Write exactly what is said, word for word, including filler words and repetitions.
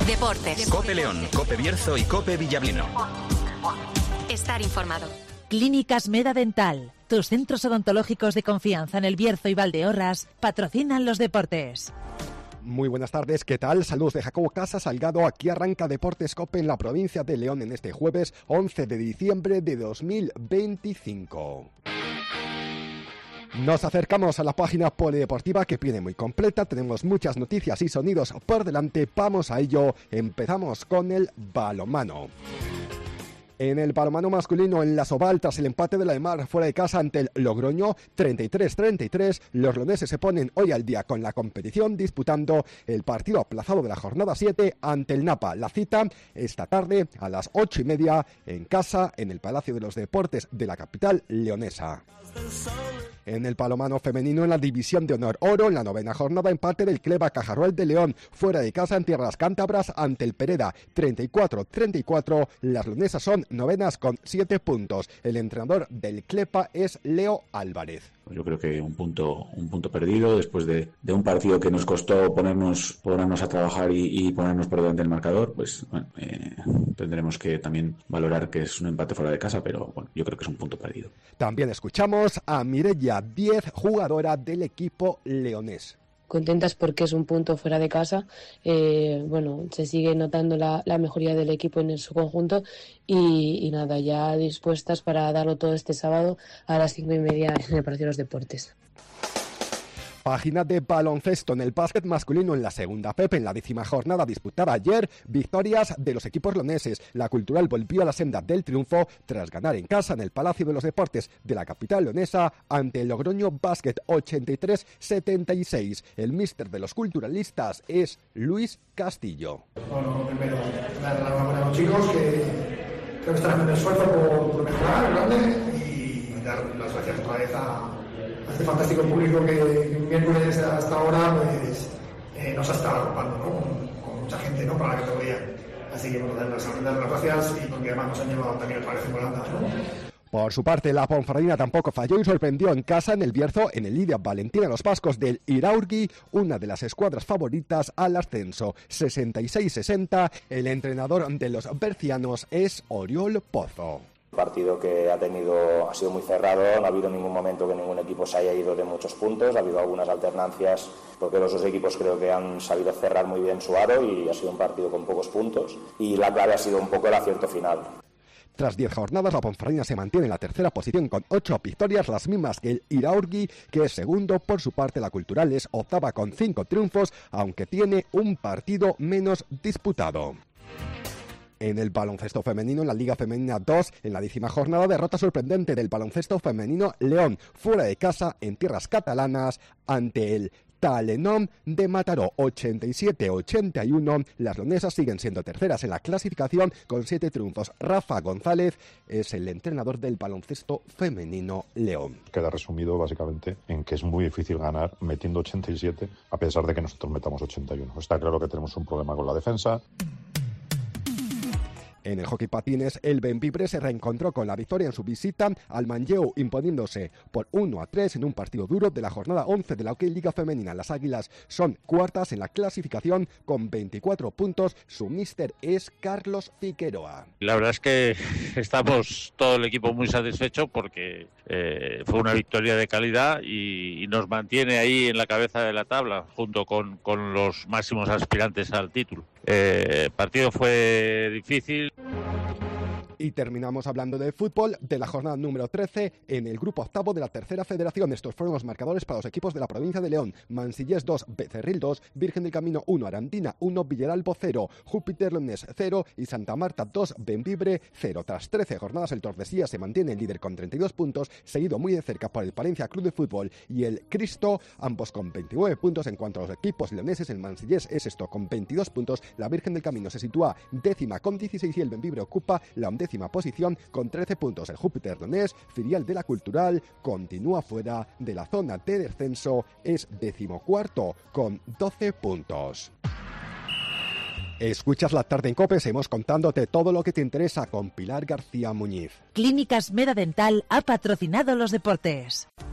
Deportes. COPE León, COPE Bierzo y COPE Villablino. Estar informado. Clínicas Meda Dental. Tus centros odontológicos de confianza en El Bierzo y Valdeorras patrocinan los deportes. Muy buenas tardes, ¿qué tal? Saludos de Jacobo Casa Salgado. Aquí arranca Deportes COPE en la provincia de León en este jueves once de diciembre de dos mil veinticinco. Nos acercamos a la página polideportiva que viene muy completa, tenemos muchas noticias y sonidos por delante, vamos a ello, empezamos con el balonmano. En el balonmano masculino en la Soval, tras el empate de la EMAR fuera de casa ante el Logroño, treinta y tres treinta y tres, los leoneses se ponen hoy al día con la competición, disputando el partido aplazado de la jornada siete ante el Napa. La cita esta tarde a las ocho y media en casa, en el Palacio de los Deportes de la capital leonesa. En el balonmano femenino en la División de Honor Oro, en la novena jornada, empate del Cleva Cajarruel de León, fuera de casa en tierras cántabras ante el Pereda, treinta y cuatro treinta y cuatro, las leonesas son novenas con siete puntos. El entrenador del Clepa es Leo Álvarez. Yo creo que un punto un punto perdido después de, de un partido que nos costó ponernos ponernos a trabajar y, y ponernos por delante del marcador, pues bueno, eh, tendremos que también valorar que es un empate fuera de casa, pero bueno, yo creo que es un punto perdido. También escuchamos a Mireia Díez, jugadora del equipo leonés. Contentas porque es un punto fuera de casa, eh, bueno, se sigue notando la, la mejoría del equipo en su conjunto y, y nada, ya dispuestas para darlo todo este sábado a las cinco y media en el Palacio de los Deportes. Página de baloncesto en el básquet masculino en la segunda P E P, en la décima jornada disputada ayer, victorias de los equipos leoneses. La Cultural volvió a la senda del triunfo tras ganar en casa en el Palacio de los Deportes de la capital leonesa ante el Logroño Basket ochenta y tres setenta y seis. El míster de los culturalistas es Luis Castillo. Bueno, primero, dar la enhorabuena a los chicos que creo que están haciendo esfuerzo por, por mejorar, grande, y dar las gracias otra vez a este fantástico público que un miércoles hasta ahora pues eh, nos ha estado ocupando, ¿no? Con, con mucha gente, ¿no? Para la categoría. Así que bueno, dar las, dar las gracias y porque además nos han llevado también el parece en Holanda, ¿no? Por su parte, la Ponferradina tampoco falló y sorprendió en casa en el Bierzo, en el Lidia Valentina Los Pascos del Iraurgi, una de las escuadras favoritas al ascenso. sesenta y seis sesenta, el entrenador de los bercianos es Oriol Pozo. Un partido que ha tenido ha sido muy cerrado, no ha habido ningún momento que ningún equipo se haya ido de muchos puntos, ha habido algunas alternancias porque los dos equipos creo que han sabido cerrar muy bien su aro y ha sido un partido con pocos puntos y la clave ha sido un poco el acierto final. Tras diez jornadas, la Ponferradina se mantiene en la tercera posición con ocho victorias, las mismas que el Iraurgi, que es segundo. Por su parte, la Cultural es octava con cinco triunfos, aunque tiene un partido menos disputado. En el baloncesto femenino, en la Liga Femenina dos, en la décima jornada, derrota sorprendente del baloncesto femenino León, fuera de casa en tierras catalanas ante el Talenom de Mataró, ochenta y siete ochenta y uno. Las leonesas siguen siendo terceras en la clasificación con siete triunfos. Rafa González es el entrenador del baloncesto femenino León. Queda resumido básicamente en que es muy difícil ganar metiendo ochenta y siete a pesar de que nosotros metamos ochenta y uno. Está claro que tenemos un problema con la defensa. En el hockey patines, el Bembibre se reencontró con la victoria en su visita al Manlleu, imponiéndose por uno a tres en un partido duro de la jornada once de la Hockey Liga Femenina. Las Águilas son cuartas en la clasificación con veinticuatro puntos. Su míster es Carlos Figueroa. La verdad es que estamos todo el equipo muy satisfecho porque eh, fue una victoria de calidad y, y nos mantiene ahí en la cabeza de la tabla junto con, con los máximos aspirantes al título. El eh, partido fue difícil. Y terminamos hablando de fútbol de la jornada número trece en el grupo octavo de la tercera federación. Estos fueron los marcadores para los equipos de la provincia de León. Mansillés dos, Becerril dos, Virgen del Camino uno, Arandina uno, Villaralbo cero, Júpiter Leones cero y Santa Marta dos, Bembibre cero. Tras trece jornadas el Tordesillas se mantiene el líder con treinta y dos puntos, seguido muy de cerca por el Palencia Club de Fútbol y el Cristo, ambos con veintinueve puntos. En cuanto a los equipos leoneses, el Mansillés es esto con veintidós puntos, la Virgen del Camino se sitúa décima con dieciséis y el Bembibre ocupa la undécima posición con trece puntos. El Júpiter Leonés, filial de la Cultural, continúa fuera de la zona de descenso, es decimocuarto con doce puntos. Escuchas La Tarde en COPE, seguimos contándote todo lo que te interesa con Pilar García Muñiz. Clínicas Meda Dental ha patrocinado los deportes.